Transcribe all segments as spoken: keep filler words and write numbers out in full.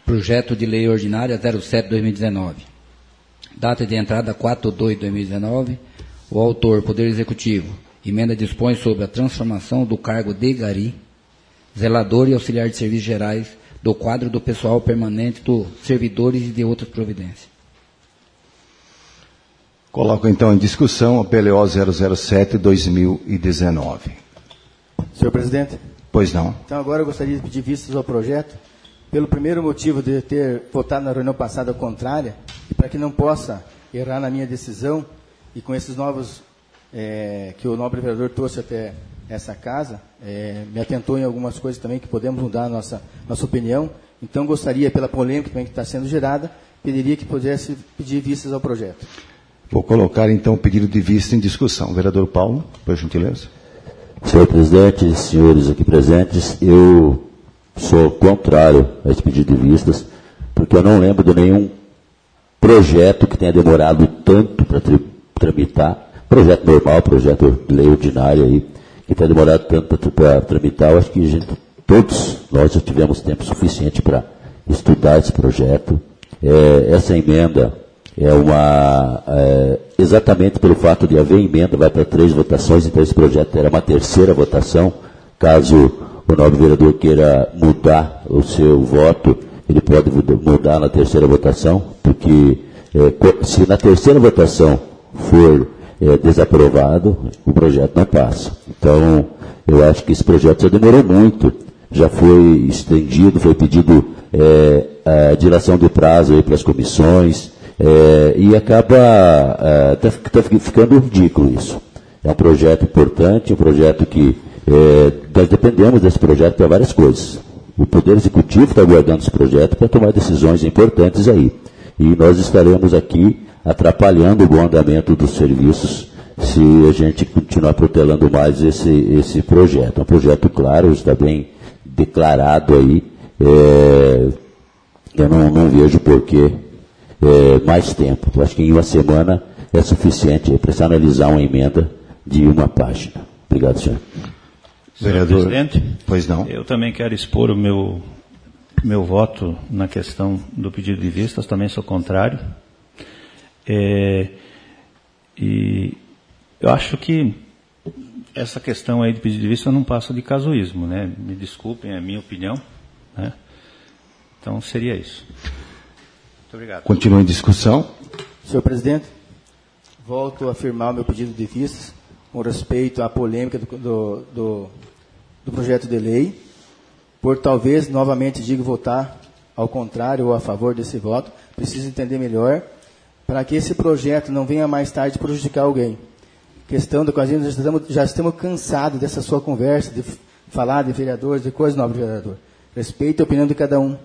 Projeto de Lei Ordinária zero sete barra dois mil e dezenove. Data de entrada quatro de dois de dois mil e dezenove. O autor, Poder Executivo. Emenda dispõe sobre a transformação do cargo de gari, zelador e auxiliar de serviços gerais do quadro do pessoal permanente dos servidores e de outras providências. Coloco então em discussão a P L O zero zero sete barra dois mil e dezenove. Senhor presidente. Pois não. Então agora eu gostaria de pedir vistas ao projeto, pelo primeiro motivo de ter votado na reunião passada contrária, e para que não possa errar na minha decisão, e com esses novos é, que o nobre vereador trouxe até essa casa, é, me atentou em algumas coisas também que podemos mudar a nossa, nossa opinião. Então gostaria, pela polêmica também que está sendo gerada, pediria que pudesse pedir vistas ao projeto. Vou colocar então o pedido de vista em discussão. Vereador Paulo, por gentileza. Senhor presidente, senhores aqui presentes, eu sou contrário a esse pedido de vistas, porque eu não lembro de nenhum projeto que tenha demorado tanto para tramitar, projeto normal, projeto de lei ordinária aí, que tenha demorado tanto para tramitar. Eu acho que a gente, todos nós já tivemos tempo suficiente para estudar esse projeto. É, essa emenda é uma, é, exatamente pelo fato de haver emenda, vai para três votações, então esse projeto terá uma terceira votação. Caso o nobre vereador queira mudar o seu voto, ele pode mudar na terceira votação, porque é, se na terceira votação for é, desaprovado, o projeto não passa. Então, eu acho que esse projeto já demorou muito, já foi estendido, foi pedido é, a dilação de prazo aí para as comissões, É, e acaba é, tá, tá ficando ridículo isso. É um projeto importante, um projeto que é, nós dependemos desse projeto para várias coisas. O Poder Executivo está aguardando esse projeto para tomar decisões importantes aí. E nós estaremos aqui atrapalhando o bom andamento dos serviços se a gente continuar protelando mais esse, esse projeto. É um projeto claro, está bem declarado aí. É, eu não, não vejo porquê É, mais tempo. Eu acho que em uma semana é suficiente para se analisar uma emenda de uma página. Obrigado, senhor. Vereador, senhor presidente, pois não. Eu também quero expor o meu, meu voto na questão do pedido de vistas, também sou contrário. É, e eu acho que essa questão aí de pedido de vista não passa de casuísmo, né? Me desculpem, é a minha opinião, né? Então seria isso. Obrigado. Continua em discussão. Senhor presidente, volto a afirmar o meu pedido de vistas com respeito à polêmica do, do, do, do projeto de lei, por talvez, novamente digo, votar ao contrário ou a favor desse voto. Preciso entender melhor, para que esse projeto não venha mais tarde prejudicar alguém. Questão da qual já estamos, já estamos cansados dessa sua conversa, de falar de vereadores, de coisas, nobre vereador. Respeito a opinião de cada um.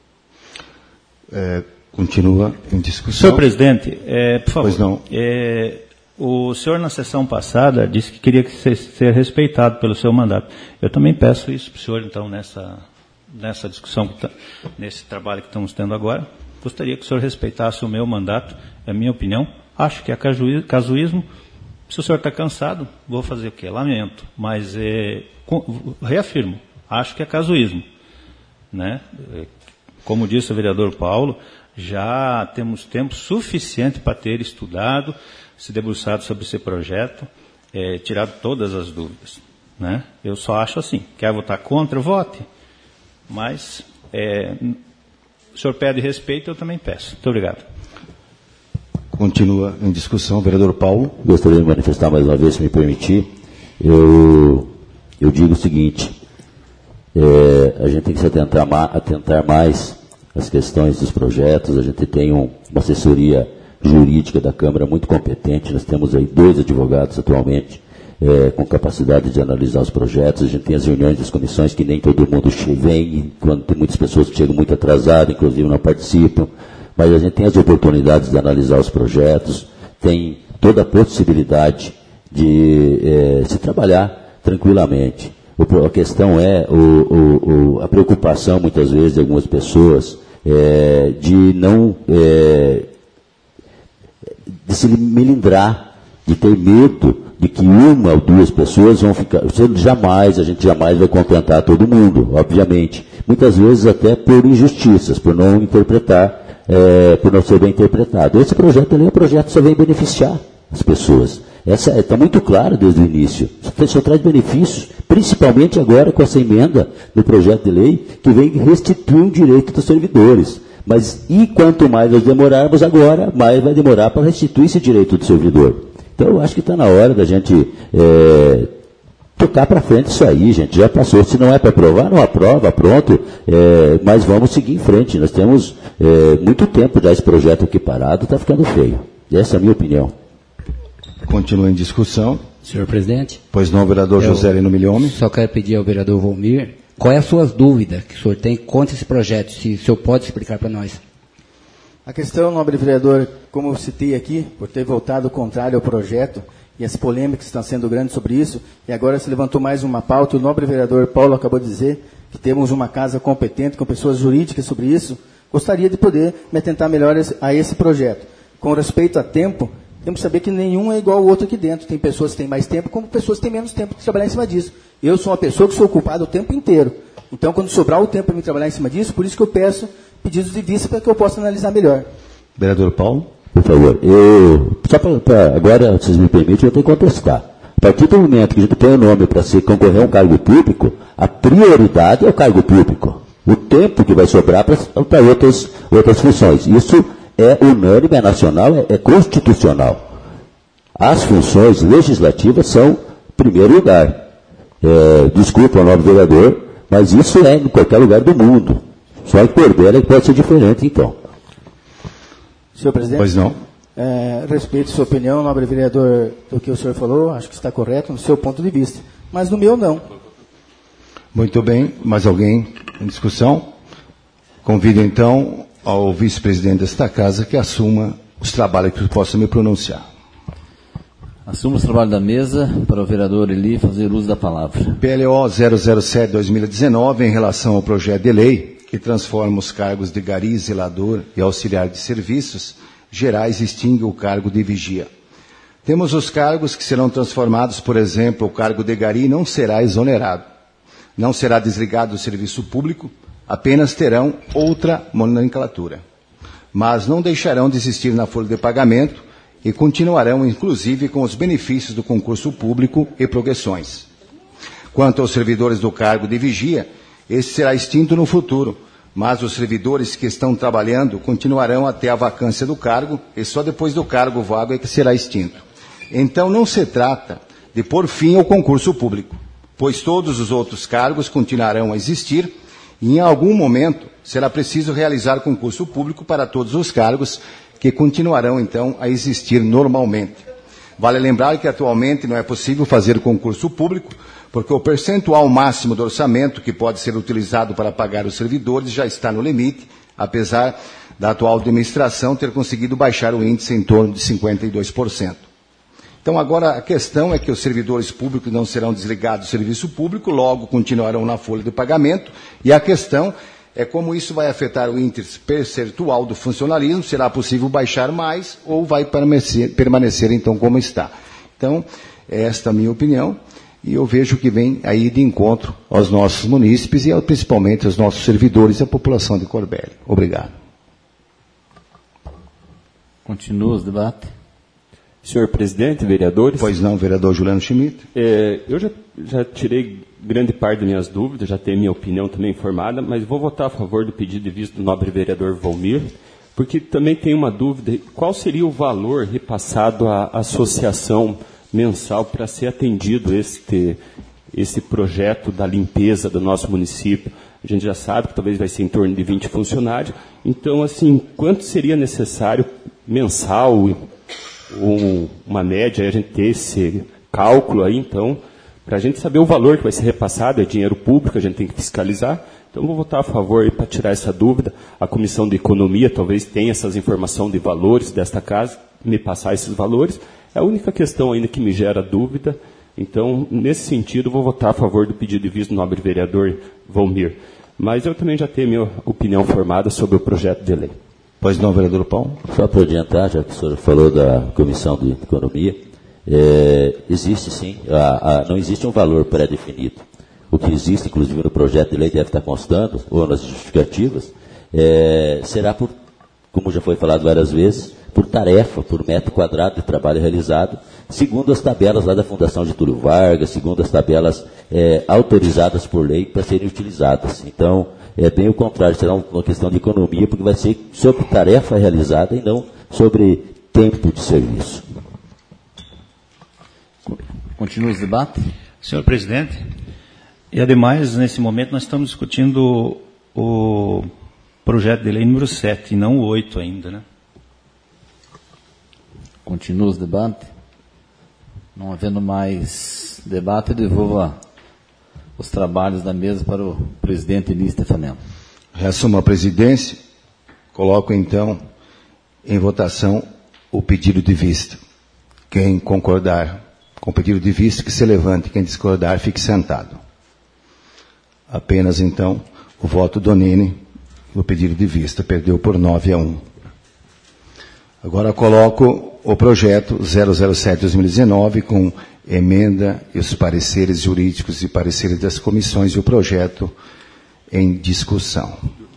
É... Continua em discussão. Senhor presidente, é, por favor, pois não. É, o senhor na sessão passada disse que queria que ser respeitado pelo seu mandato. Eu também peço isso para o senhor, então, nessa, nessa discussão, que tá, nesse trabalho que estamos tendo agora. Gostaria que o senhor respeitasse o meu mandato, é a minha opinião. Acho que é casuísmo. Se o senhor está cansado, vou fazer o quê? Lamento. Mas, é, com, reafirmo, acho que é casuísmo. Né? Como disse o vereador Paulo, já temos tempo suficiente para ter estudado, se debruçado sobre esse projeto, é, tirado todas as dúvidas. Né? Eu só acho assim, quer votar contra, vote. Mas é, o senhor pede respeito, eu também peço. Muito obrigado. Continua em discussão, vereador Paulo. Gostaria de manifestar mais uma vez, se me permitir. Eu, eu digo o seguinte, é, a gente tem que se atentar, atentar mais as questões dos projetos. A gente tem um, uma assessoria jurídica da Câmara muito competente, nós temos aí dois advogados atualmente é, com capacidade de analisar os projetos. A gente tem as reuniões das comissões que nem todo mundo vem, quando tem muitas pessoas que chegam muito atrasadas, inclusive não participam, mas a gente tem as oportunidades de analisar os projetos, tem toda a possibilidade de é, se trabalhar tranquilamente. A questão é o, o, o, a preocupação, muitas vezes, de algumas pessoas é, de não é, de se melindrar, de ter medo de que uma ou duas pessoas vão ficar, jamais, a gente jamais vai contentar todo mundo, obviamente. Muitas vezes até por injustiças, por não interpretar, é, por não ser bem interpretado. Esse projeto ali é um projeto que só vem beneficiar as pessoas. Essa está muito claro desde o início. Só, só traz benefícios, principalmente agora com essa emenda do projeto de lei, que vem restituir um direito dos servidores. Mas, e quanto mais nós demorarmos agora, mais vai demorar para restituir esse direito do servidor. Então, eu acho que está na hora da gente é, tocar para frente isso aí, gente. Já passou. Se não é para aprovar, não aprova, pronto. É, mas vamos seguir em frente. Nós temos é, muito tempo já esse projeto aqui parado, está ficando feio. Essa é a minha opinião. Continua em discussão. Senhor presidente. Pois não, vereador Eu José Lino Milhome. Só quero pedir ao vereador Volmir, qual é as suas dúvidas que o senhor tem contra esse projeto? Se o senhor pode explicar para nós. A questão, nobre vereador, como eu citei aqui, por ter votado contrário ao projeto, e as polêmicas estão sendo grandes sobre isso, e agora se levantou mais uma pauta, o nobre vereador Paulo acabou de dizer que temos uma casa competente, com pessoas jurídicas sobre isso, gostaria de poder me atentar melhor a esse projeto. Com respeito a tempo, temos que saber que nenhum é igual ao outro aqui dentro. Tem pessoas que têm mais tempo, como pessoas que têm menos tempo de trabalhar em cima disso. Eu sou uma pessoa que sou ocupada o tempo inteiro. Então, quando sobrar o tempo para me trabalhar em cima disso, por isso que eu peço pedidos de vista para que eu possa analisar melhor. Vereador Paulo. Por favor, eu, só para agora, vocês me permitem, eu tenho que contestar. A partir do momento que a gente põe o nome para se concorrer a um cargo público, a prioridade é o cargo público. O tempo que vai sobrar para outras, outras funções. Isso é unânime, é nacional, é, é constitucional. As funções legislativas são primeiro lugar. É, desculpa ao novo vereador, mas isso é em qualquer lugar do mundo. Só em Corbélia é que pode ser diferente, então. Senhor presidente? Pois não. É, respeito a sua opinião, nobre vereador, do que o senhor falou, acho que está correto no seu ponto de vista. Mas no meu, não. Muito bem. Mais alguém em discussão? Convido, então, ao vice-presidente desta casa que assuma os trabalhos que eu possa me pronunciar. Assumo os trabalhos da mesa para o vereador Eli fazer uso da palavra. P L O zero zero sete barra dois mil e dezenove, em relação ao projeto de lei que transforma os cargos de gari, zelador e auxiliar de serviços gerais e extingue o cargo de vigia. Temos os cargos que serão transformados, por exemplo, o cargo de gari não será exonerado, não será desligado do serviço público, apenas terão outra nomenclatura. Mas não deixarão de existir na folha de pagamento e continuarão, inclusive, com os benefícios do concurso público e progressões. Quanto aos servidores do cargo de vigia, esse será extinto no futuro, mas os servidores que estão trabalhando continuarão até a vacância do cargo e só depois do cargo vago é que será extinto. Então não se trata de pôr fim ao concurso público, pois todos os outros cargos continuarão a existir e em algum momento será preciso realizar concurso público para todos os cargos que continuarão então a existir normalmente. Vale lembrar que atualmente não é possível fazer concurso público porque o percentual máximo do orçamento que pode ser utilizado para pagar os servidores já está no limite, apesar da atual administração ter conseguido baixar o índice em torno de cinquenta e dois por cento. Então, agora, a questão é que os servidores públicos não serão desligados do serviço público, logo continuarão na folha de pagamento, e a questão é como isso vai afetar o índice percentual do funcionalismo, será possível baixar mais ou vai permanecer, permanecer então, como está. Então, esta é a minha opinião. E eu vejo que vem aí de encontro aos nossos munícipes e principalmente aos nossos servidores e à população de Corbélia. Obrigado. Continua os debates. Senhor presidente, vereadores. Pois não, vereador Juliano Schmidt. É, eu já, já tirei grande parte das minhas dúvidas, já tenho minha opinião também formada, mas vou votar a favor do pedido de vista do nobre vereador Volmir, porque também tenho uma dúvida, qual seria o valor repassado à associação mensal para ser atendido este, esse projeto da limpeza do nosso município? A gente já sabe que talvez vai ser em torno de vinte funcionários. Então, assim, quanto seria necessário mensal, ou uma média, a gente ter esse cálculo aí, então, para a gente saber o valor que vai ser repassado, é dinheiro público, a gente tem que fiscalizar. Então, vou votar a favor para tirar essa dúvida. A Comissão de Economia talvez tenha essas informações de valores desta casa, me passar esses valores. É a única questão ainda que me gera dúvida. Então, nesse sentido, vou votar a favor do pedido de vista do nobre vereador Volmir. Mas eu também já tenho minha opinião formada sobre o projeto de lei. Pois não, vereador Paulo? Só para adiantar, já que o senhor falou da Comissão de Economia, É, existe sim, a, a, não existe um valor pré-definido. O que existe, inclusive, no projeto de lei deve estar constando, ou nas justificativas, é, será por, como já foi falado várias vezes, por tarefa, por metro quadrado de trabalho realizado, segundo as tabelas lá da Fundação Getúlio Vargas, segundo as tabelas é, autorizadas por lei para serem utilizadas. Então, é bem o contrário, será uma questão de economia, porque vai ser sobre tarefa realizada e não sobre tempo de serviço. Continua esse debate? Senhor presidente, e ademais, nesse momento, nós estamos discutindo o projeto de lei número sete, e não o oito ainda, né? Continua os debates? Não havendo mais debate, eu devolvo os trabalhos da mesa para o presidente Eli Stefanello. Reassumo a presidência. Coloco, então, em votação o pedido de vista. Quem concordar com o pedido de vista, que se levante. Quem discordar, fique sentado. Apenas, então, o voto do Nene no pedido de vista. Perdeu por nove a um. Agora coloco o projeto zero zero sete barra dois mil e dezenove com emenda e os pareceres jurídicos e pareceres das comissões e o projeto em discussão.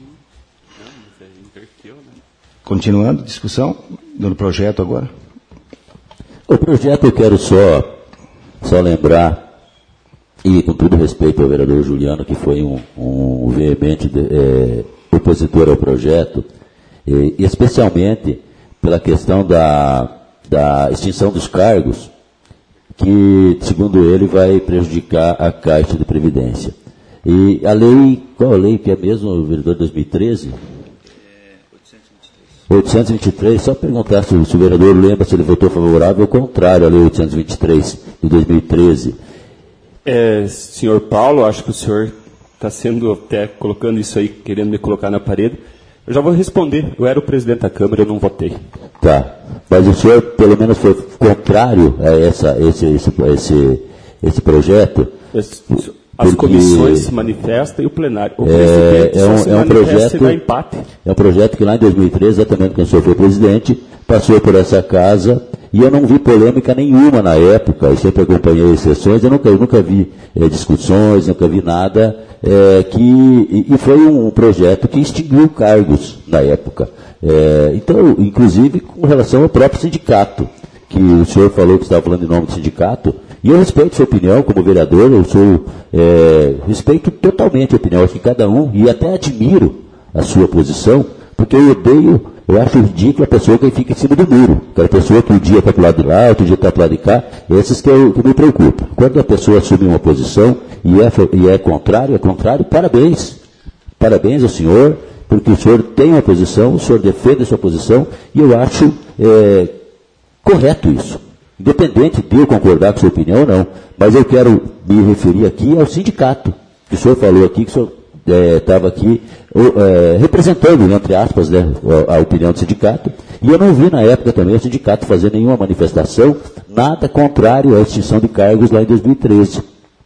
Continuando, discussão do projeto agora. O projeto eu quero só, só lembrar, e com todo respeito ao vereador Juliano, que foi um, um veemente de, é, opositor ao projeto, e, especialmente pela questão da, da extinção dos cargos, que, segundo ele, vai prejudicar a Caixa de Previdência. E a lei, qual a lei que é mesmo, vereador, dois mil e treze? oitocentos e vinte e três, só perguntar se, se o vereador lembra se ele votou favorável ou contrário à lei oitocentos e vinte e três de dois mil e treze. É, senhor Paulo, acho que o senhor está sendo até colocando isso aí, querendo me colocar na parede. Eu já vou responder. Eu era o presidente da Câmara, eu não votei. Tá. Mas o senhor, pelo menos, foi contrário a essa, esse, esse, esse, esse projeto? As, as comissões se manifestam e o plenário. O é, é, um, se é um projeto. E dá empate. É um projeto que lá em dois mil e treze, exatamente quando o senhor foi presidente, passou por essa casa e eu não vi polêmica nenhuma na época. Eu sempre acompanhei as sessões, eu nunca, eu nunca vi é, discussões, nunca vi nada. É, que, e, e foi um projeto que extinguiu cargos na época. É, então, inclusive com relação ao próprio sindicato, que o senhor falou que estava falando em nome do sindicato, e eu respeito sua opinião como vereador, eu sou, é, respeito totalmente a opinião de cada um, e até admiro a sua posição, porque eu odeio, eu acho ridículo a pessoa que fica em cima do muro, aquela pessoa que um dia está para o lado de lá, outro dia está para o lado de cá, esses que, eu, que me preocupam. Quando a pessoa assume uma posição e é, e é contrário, é contrário, parabéns. Parabéns ao senhor, porque o senhor tem uma posição, o senhor defende a sua posição, e eu acho é, correto isso. Independente de eu concordar com a sua opinião ou não, mas eu quero me referir aqui ao sindicato, que o senhor falou aqui, que o senhor estava é, aqui é, representando, entre aspas, né, a, a opinião do sindicato, e eu não vi na época também o sindicato fazer nenhuma manifestação, nada contrário à extinção de cargos lá em dois mil e treze.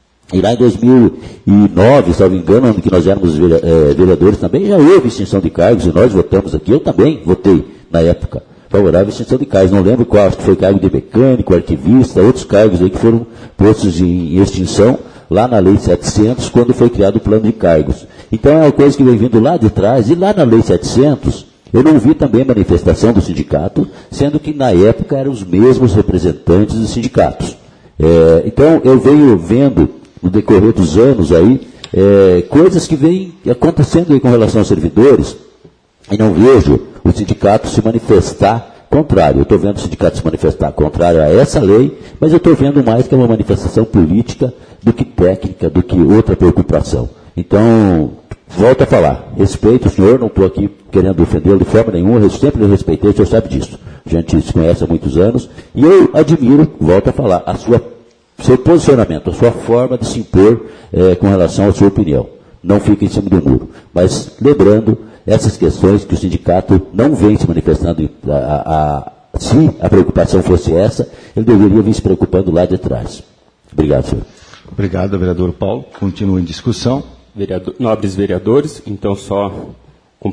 E lá em dois mil e nove, se não me engano, onde que nós éramos vereadores também, já houve extinção de cargos e nós votamos aqui, eu também votei na época favorável à extinção de cargos, não lembro qual, acho que foi cargo de mecânico, arquivista, outros cargos aí que foram postos em, em extinção lá na Lei setecentos, quando foi criado o plano de cargos. Então é uma coisa que vem vindo lá de trás, e lá na Lei setecentos, eu não vi também manifestação do sindicato, sendo que na época eram os mesmos representantes dos sindicatos. É, então eu venho vendo, no decorrer dos anos aí, é, coisas que vêm acontecendo aí com relação aos servidores, e não vejo o sindicato se manifestar contrário. Eu estou vendo o sindicato se manifestar contrário a essa lei, mas eu estou vendo mais que é uma manifestação política do que técnica, do que outra preocupação. Então, volto a falar, respeito o senhor, não estou aqui querendo defendê-lo de forma nenhuma, eu sempre o respeitei, o senhor sabe disso. A gente se conhece há muitos anos, e eu admiro, volto a falar, a sua, seu posicionamento, a sua forma de se impor é, com relação à sua opinião. Não fica em cima do muro. Mas, lembrando, essas questões que o sindicato não vem se manifestando, a, a, a, se a preocupação fosse essa, ele deveria vir se preocupando lá de trás. Obrigado, senhor. Obrigado, vereador Paulo. Continua em discussão. Vereador, nobres vereadores, então só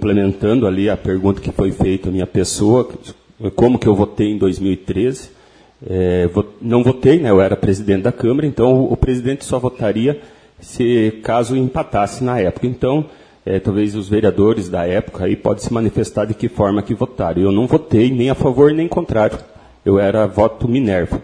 complementando ali a pergunta que foi feita à minha pessoa, como que eu votei em dois mil e treze, É, não votei, né, eu era presidente da Câmara, então o, o presidente só votaria se caso empatasse na época. Então, é, talvez os vereadores da época aí podem se manifestar de que forma que votaram. Eu não votei nem a favor nem contrário. Eu era voto Minerva.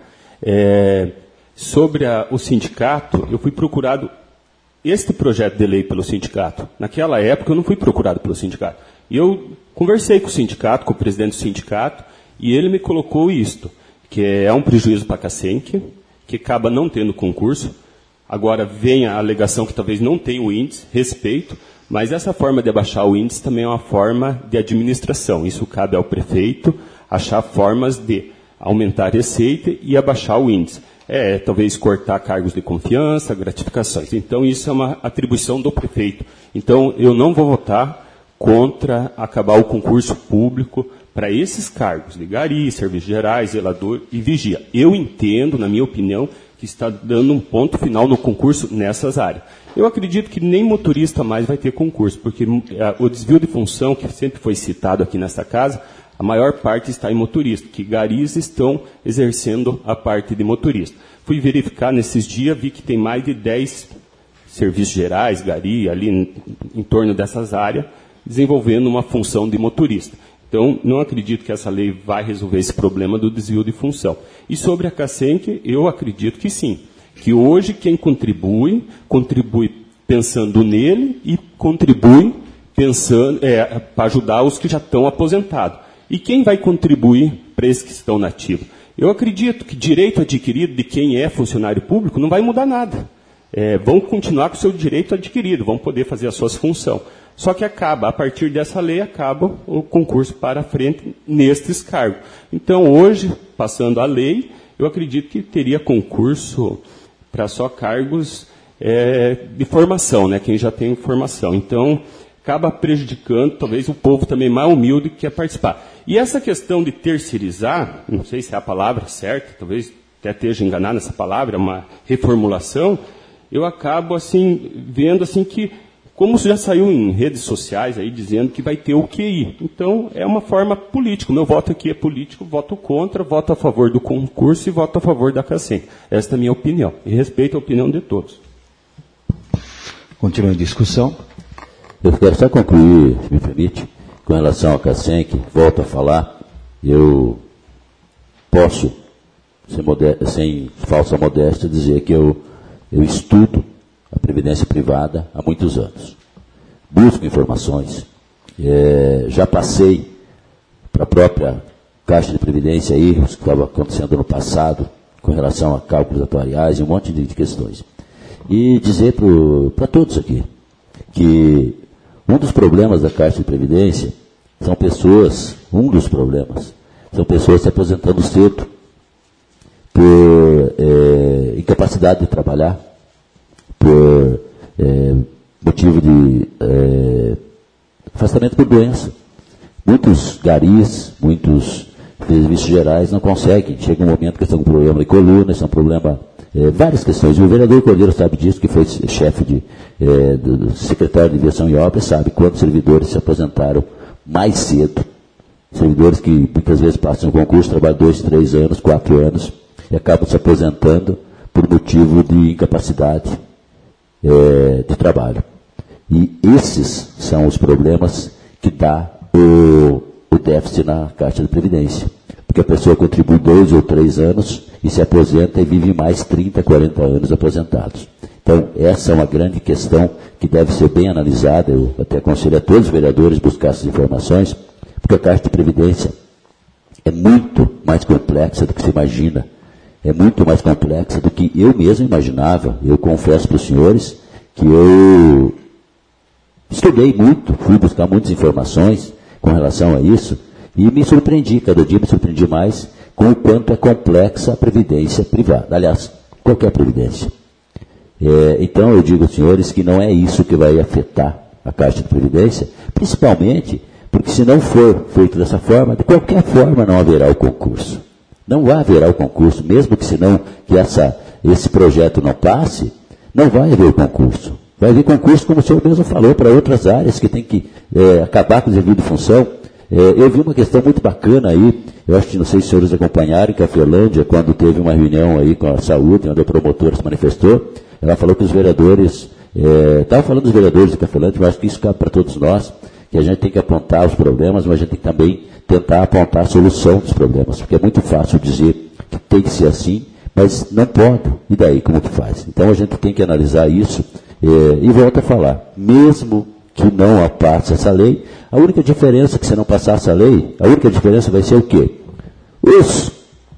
É, sobre a, o sindicato, eu fui procurado este projeto de lei pelo sindicato. Naquela época eu não fui procurado pelo sindicato. E eu conversei com o sindicato, com o presidente do sindicato, e ele me colocou isto, que é um prejuízo para a Casenc, que acaba não tendo concurso. Agora vem a alegação que talvez não tenha o índice, respeito, mas essa forma de abaixar o índice também é uma forma de administração. Isso cabe ao prefeito achar formas de aumentar a receita e abaixar o índice. É, talvez cortar cargos de confiança, gratificações. Então, isso é uma atribuição do prefeito. Então, eu não vou votar contra acabar o concurso público para esses cargos de gari, serviços gerais, zelador e vigia. Eu entendo, na minha opinião, que está dando um ponto final no concurso nessas áreas. Eu acredito que nem motorista mais vai ter concurso, porque o desvio de função, que sempre foi citado aqui nesta casa, a maior parte está em motorista, que garis estão exercendo a parte de motorista. Fui verificar nesses dias, vi que tem mais de dez serviços gerais, gari, ali em, em torno dessas áreas, desenvolvendo uma função de motorista. Então, não acredito que essa lei vai resolver esse problema do desvio de função. E sobre a Casenc, eu acredito que sim. Que hoje quem contribui, contribui pensando nele e contribui pensando é, para ajudar os que já estão aposentados. E quem vai contribuir para esses que estão nativos? Eu acredito que direito adquirido de quem é funcionário público não vai mudar nada. É, vão continuar com o seu direito adquirido, vão poder fazer as suas funções. Só que acaba, a partir dessa lei, acaba o concurso para frente nestes cargos. Então, hoje, passando a lei, eu acredito que teria concurso para só cargos é, de formação, né, quem já tem formação. Então, acaba prejudicando, talvez, o povo também mais humilde que quer participar. E essa questão de terceirizar, não sei se é a palavra certa, talvez até esteja enganado nessa palavra, uma reformulação, eu acabo, assim, vendo, assim, que, como já saiu em redes sociais aí, dizendo que vai ter o Q I. Então, é uma forma política. O meu voto aqui é político, voto contra, voto a favor do concurso e voto a favor da Casenc. Esta é a minha opinião. E respeito a opinião de todos. Continua a discussão. Eu quero só concluir, se me permite, com relação à Casenc, volto a falar, eu posso, sem, modéstia, sem falsa modéstia, dizer que eu, eu estudo a Previdência Privada há muitos anos. Busco informações, é, já passei para a própria Caixa de Previdência aí, o que estava acontecendo no passado, com relação a cálculos atuariais e um monte de, de questões. E dizer para todos aqui que um dos problemas da Caixa de Previdência são pessoas, um dos problemas, são pessoas se aposentando cedo por é, incapacidade de trabalhar, por é, motivo de é, afastamento por doença. Muitos garis, muitos serviços gerais não conseguem, chega um momento que estão com problema de coluna, são problema, é, várias questões. E o vereador Cordeiro sabe disso, que foi chefe de, é, do, do secretário de Aviação e Obras, sabe quantos servidores se aposentaram mais cedo. Servidores que muitas vezes passam no concurso, trabalham dois, três anos, quatro anos, e acabam se aposentando por motivo de incapacidade é, de trabalho. E esses são os problemas que dá o, o déficit na Caixa de Previdência. Porque a pessoa contribui dois ou três anos e se aposenta e vive mais trinta, quarenta anos aposentados. Então, essa é uma grande questão que deve ser bem analisada. Eu até aconselho a todos os vereadores buscar essas informações, porque a Caixa de Previdência é muito mais complexa do que se imagina. É muito mais complexa do que eu mesmo imaginava. Eu confesso para os senhores que eu estudei muito, fui buscar muitas informações com relação a isso, e me surpreendi, cada dia me surpreendi mais com o quanto é complexa a previdência privada. Aliás, qualquer previdência. É, então, eu digo aos senhores que não é isso que vai afetar a Caixa de Previdência, principalmente porque se não for feito dessa forma, de qualquer forma não haverá o concurso. Não vai haver o concurso, mesmo que senão que essa, esse projeto não passe, não vai haver o concurso. Vai haver concurso, como o senhor mesmo falou, para outras áreas que tem que é, acabar com o devido de função. É, eu vi uma questão muito bacana aí, eu acho que não sei se os senhores acompanharam, em Cafelândia, quando teve uma reunião aí com a saúde, onde a promotora se manifestou, ela falou que os vereadores, estava é, falando dos vereadores de Cafelândia, mas acho que isso cabe para todos nós, que a gente tem que apontar os problemas, mas a gente tem que também tentar apontar a solução dos problemas, porque é muito fácil dizer que tem que ser assim, mas não pode. E daí, como que faz? Então a gente tem que analisar isso, é, e volto a falar, mesmo que não passe essa lei, a única diferença que se não passar essa lei, a única diferença vai ser o quê? Os,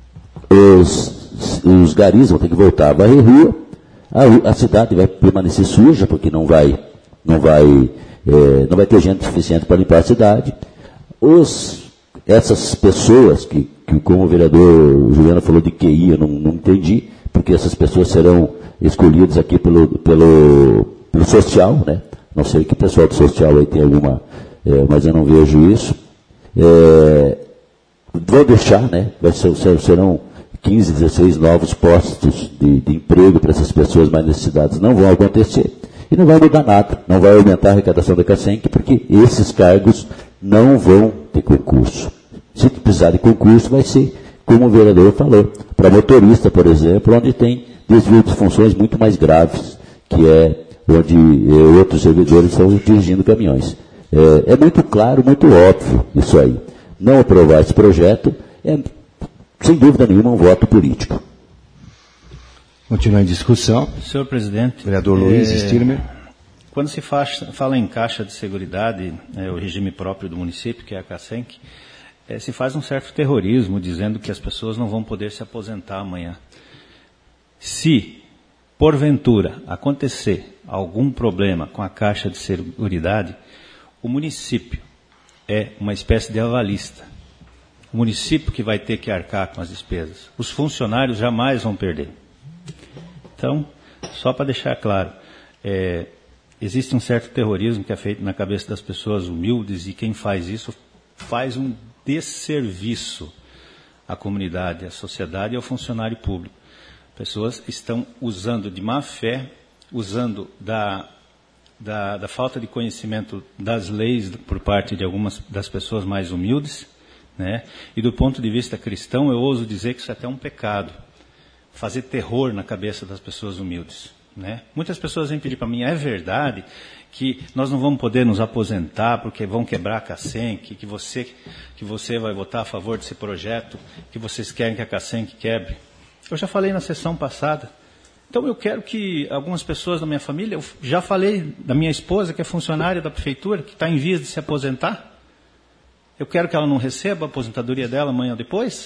os, os garis vão ter que voltar a varrer rua, a, a cidade vai permanecer suja, porque não vai, não vai, é, não vai ter gente suficiente para limpar a cidade. Os, essas pessoas, que, que como o vereador Juliano falou de Q I, eu não, não entendi, porque essas pessoas serão escolhidas aqui pelo, pelo, pelo social, né? Não sei que o pessoal do social aí tem alguma, é, mas eu não vejo isso. É, vou deixar, né? Vai ser, serão quinze, dezesseis novos postos de, de emprego para essas pessoas mais necessitadas. Não vão acontecer. E não vai mudar nada. Não vai aumentar a arrecadação da Cacenc, porque esses cargos não vão ter concurso. Se precisar de concurso, vai ser, como o vereador falou, para motorista, por exemplo, onde tem desvio de funções muito mais graves, que é onde eh, outros servidores estão dirigindo caminhões. É, é muito claro, muito óbvio isso aí. Não aprovar esse projeto é, sem dúvida nenhuma, um voto político. Continua em discussão. Senhor presidente. Vereador Luiz é, Stirmer. Quando se faz, fala em caixa de seguridade, é, o regime próprio do município, que é a Cacenc, é, se faz um certo terrorismo, dizendo que as pessoas não vão poder se aposentar amanhã. Se, porventura, acontecer algum problema com a caixa de seguridade, o município é uma espécie de avalista. O município que vai ter que arcar com as despesas. Os funcionários jamais vão perder. Então, só para deixar claro, é, existe um certo terrorismo que é feito na cabeça das pessoas humildes, e quem faz isso faz um desserviço à comunidade, à sociedade e ao funcionário público. Pessoas estão usando de má fé, usando da, da, da falta de conhecimento das leis por parte de algumas das pessoas mais humildes, né? E do ponto de vista cristão, eu ouso dizer que isso é até um pecado, fazer terror na cabeça das pessoas humildes, né? Muitas pessoas vêm pedir para mim, é verdade que nós não vamos poder nos aposentar porque vão quebrar a Cacenc, que você, que você vai votar a favor desse projeto, que vocês querem que a Cacenc quebre? Eu já falei na sessão passada. Então eu quero que algumas pessoas da minha família, eu já falei da minha esposa, que é funcionária da prefeitura, que está em vias de se aposentar. Eu quero que ela não receba a aposentadoria dela amanhã ou depois.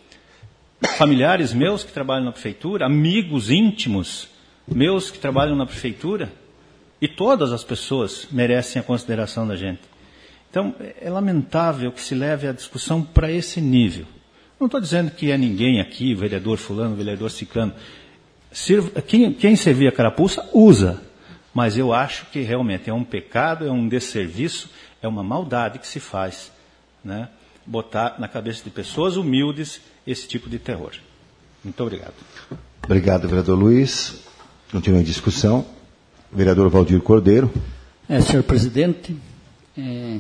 Familiares meus que trabalham na prefeitura, amigos íntimos meus que trabalham na prefeitura, e todas as pessoas merecem a consideração da gente. Então é lamentável que se leve a discussão para esse nível. Não estou dizendo que é ninguém aqui, vereador fulano, vereador ciclano. Quem, quem servir a carapuça, usa. Mas eu acho que realmente é um pecado, é um desserviço, é uma maldade que se faz, né? Botar na cabeça de pessoas humildes esse tipo de terror. Muito obrigado. Obrigado, vereador Luiz. Continua em discussão. Vereador Valdir Cordeiro. É, senhor presidente, é...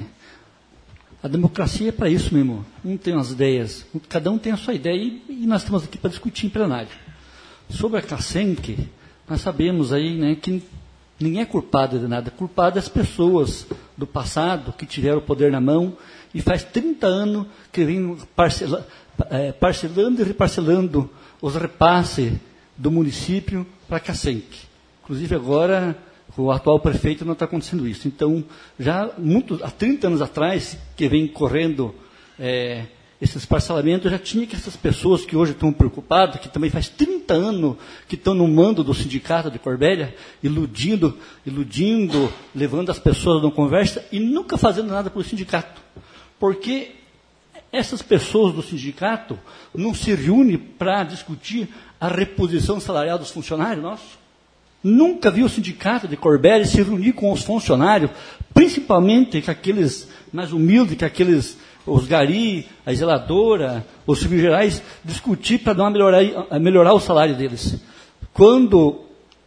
a democracia é para isso mesmo. Um tem as ideias, cada um tem a sua ideia, e nós estamos aqui para discutir em plenário. Sobre a Cacenc, nós sabemos aí, né, que ninguém é culpado de nada. Culpado é as pessoas do passado que tiveram o poder na mão, e faz trinta anos que vem parcela, é, parcelando e reparcelando os repasses do município para a Cacenc. Inclusive agora, com o atual prefeito, não está acontecendo isso. Então, já muito, há trinta anos atrás, que vem correndo é, esses parcelamentos, já tinha que essas pessoas que hoje estão preocupadas, que também faz trinta anos que estão no mando do sindicato de Corbélia, iludindo, iludindo, levando as pessoas numa conversa e nunca fazendo nada pelo sindicato. Porque essas pessoas do sindicato não se reúnem para discutir a reposição salarial dos funcionários nossos. Nunca vi o sindicato de Corbélia se reunir com os funcionários, principalmente com aqueles mais humildes, com aqueles, os gari, a zeladora, os serviços gerais, discutir para dar uma melhorar, melhorar o salário deles. Quando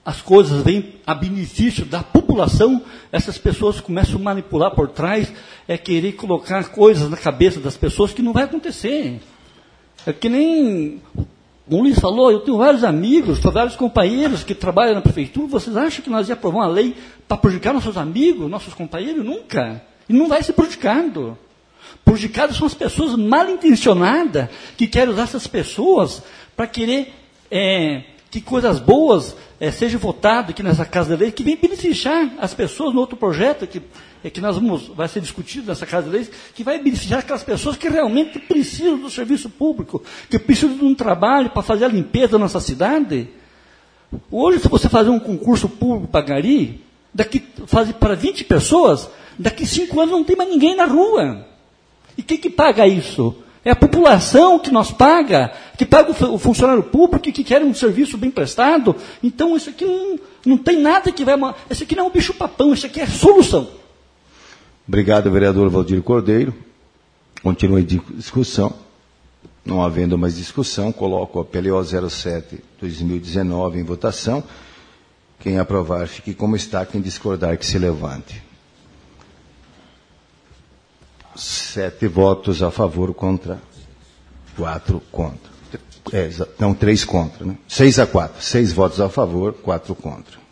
as coisas vêm a benefício da população, essas pessoas começam a manipular por trás, é querer colocar coisas na cabeça das pessoas que não vai acontecer. É que nem o Luiz falou, eu tenho vários amigos, vários companheiros que trabalham na prefeitura, vocês acham que nós ia aprovar uma lei para prejudicar nossos amigos, nossos companheiros? Nunca. E não vai ser prejudicado. Prejudicadas são as pessoas mal intencionadas, que querem usar essas pessoas para querer é, que coisas boas é, sejam votadas aqui nessa Casa de Leis, que vem beneficiar as pessoas no outro projeto que, é, que nós vamos, vai ser discutido nessa Casa de Leis, que vai beneficiar aquelas pessoas que realmente precisam do serviço público, que precisam de um trabalho para fazer a limpeza da nossa cidade. Hoje, se você fazer um concurso público para Gari, daqui, fazer para vinte pessoas, daqui cinco anos não tem mais ninguém na rua. E quem que paga isso? É a população que nós paga, que paga o funcionário público, que quer um serviço bem prestado. Então, isso aqui não, não tem nada que vai... Isso aqui não é um bicho-papão, isso aqui é solução. Obrigado, vereador Valdir Cordeiro. Continue a discussão. Não havendo mais discussão, coloco a P L O zero sete dois mil e dezenove em votação. Quem aprovar, fique como está. Quem discordar, que se levante. Sete votos a favor contra quatro contra. É, não, três contra, né? Seis a quatro. Seis votos a favor, quatro contra.